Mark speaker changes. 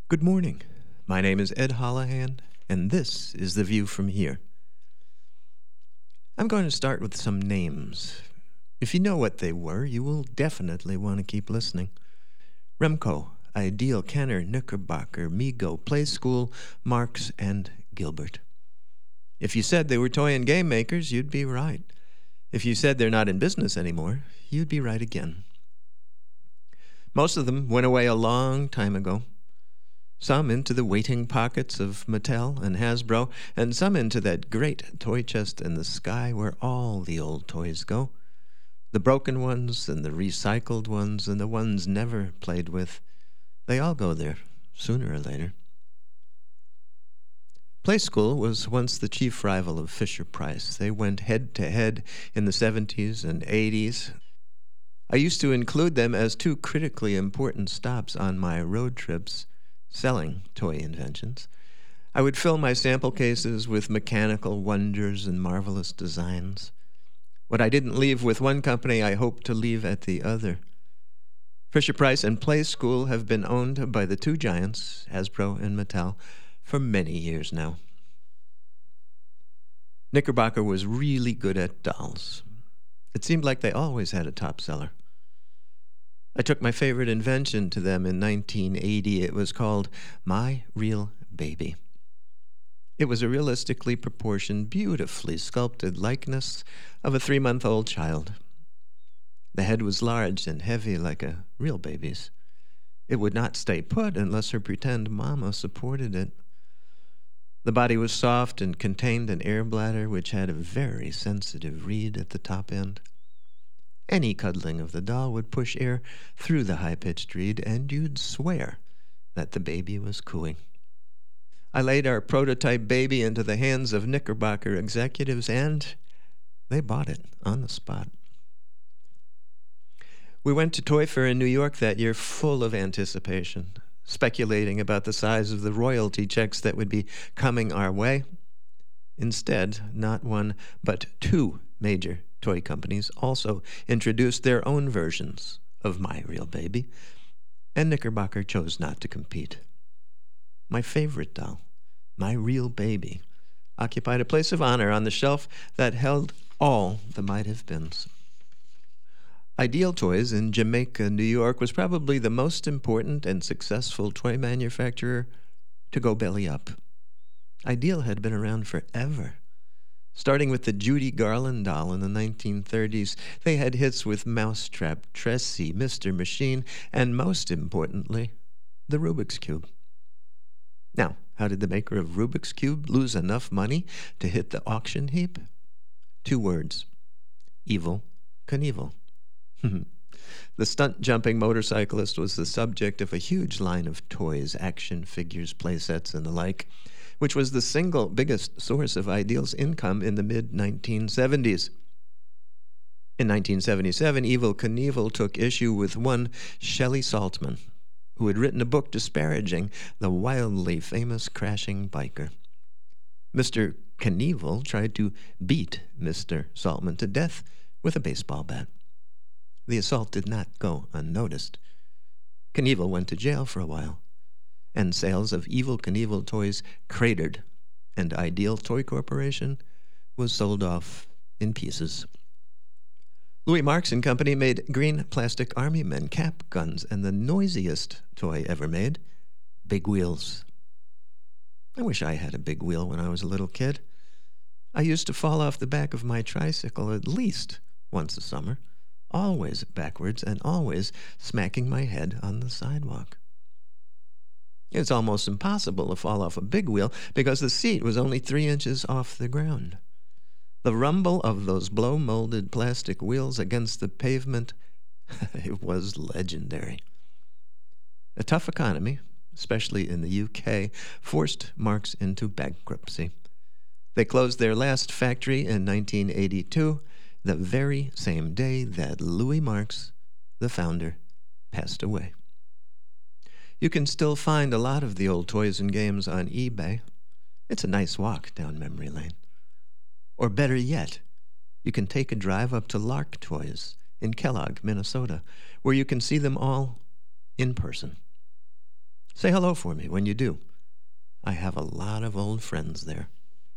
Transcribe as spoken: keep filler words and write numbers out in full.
Speaker 1: Good morning. My name is Ed Holohan, and this is The View from Here. I'm going to start with some names. If you know what they were, you will definitely want to keep listening. Remco, Ideal, Kenner, Knickerbocker, Mego, Play School, Marx, and Gilbert. If you said they were toy and game makers, you'd be right. If you said they're not in business anymore, you'd be right again. Most of them went away a long time ago. Some into the waiting pockets of Mattel and Hasbro, and some into that great toy chest in the sky where all the old toys go. The broken ones and the recycled ones and the ones never played with. They all go there, sooner or later. Play School was once the chief rival of Fisher-Price. They went head-to-head in the seventies and eighties. I used to include them as two critically important stops on my road trips selling toy inventions. I would fill my sample cases with mechanical wonders and marvelous designs. What I didn't leave with one company, I hoped to leave at the other. Fisher-Price and Play School have been owned by the two giants, Hasbro and Mattel, for many years now. Knickerbocker was really good at dolls. It seemed like they always had a top seller. I took my favorite invention to them in nineteen eighty. It was called My Real Baby. It was a realistically proportioned, beautifully sculpted likeness of a three-month-old child. The head was large and heavy like a real baby's. It would not stay put unless her pretend mama supported it. The body was soft and contained an air bladder which had a very sensitive reed at the top end. Any cuddling of the doll would push air through the high-pitched reed, and you'd swear that the baby was cooing. I laid our prototype baby into the hands of Knickerbocker executives, and they bought it on the spot. We went to Toy Fair in New York that year full of anticipation, speculating about the size of the royalty checks that would be coming our way. Instead, not one, but two major toy companies also introduced their own versions of My Real Baby, and Knickerbocker chose not to compete. My favorite doll, My Real Baby, occupied a place of honor on the shelf that held all the might-have-beens. Ideal Toys in Jamaica, New York, was probably the most important and successful toy manufacturer to go belly up. Ideal had been around forever. Starting with the Judy Garland doll in the nineteen thirties, they had hits with Mousetrap, Tressie, Mister Machine, and most importantly, the Rubik's Cube. Now, how did the maker of Rubik's Cube lose enough money to hit the auction heap? Two words: Evel Knievel. The stunt-jumping motorcyclist was the subject of a huge line of toys, action figures, playsets, and the like, which was the single biggest source of Ideal's income in the mid nineteen seventies. In nineteen seventy-seven, Evel Knievel took issue with one Shelley Saltman, who had written a book disparaging the wildly famous crashing biker. Mister Knievel tried to beat Mister Saltman to death with a baseball bat. The assault did not go unnoticed. Knievel went to jail for a while, and sales of Evel Knievel toys cratered, and Ideal Toy Corporation was sold off in pieces. Louis Marx and Company made green plastic army men, cap guns, and the noisiest toy ever made, Big Wheels. I wish I had a big wheel when I was a little kid. I used to fall off the back of my tricycle at least once a summer, always backwards and always smacking my head on the sidewalk. It's almost impossible to fall off a big wheel because the seat was only three inches off the ground. The rumble of those blow-molded plastic wheels against the pavement, it was legendary. A tough economy, especially in the U K, forced Marx into bankruptcy. They closed their last factory in nineteen eighty-two, the very same day that Louis Marx, the founder, passed away. You can still find a lot of the old toys and games on eBay. It's a nice walk down memory lane. Or better yet, you can take a drive up to Lark Toys in Kellogg, Minnesota, where you can see them all in person. Say hello for me when you do. I have a lot of old friends there.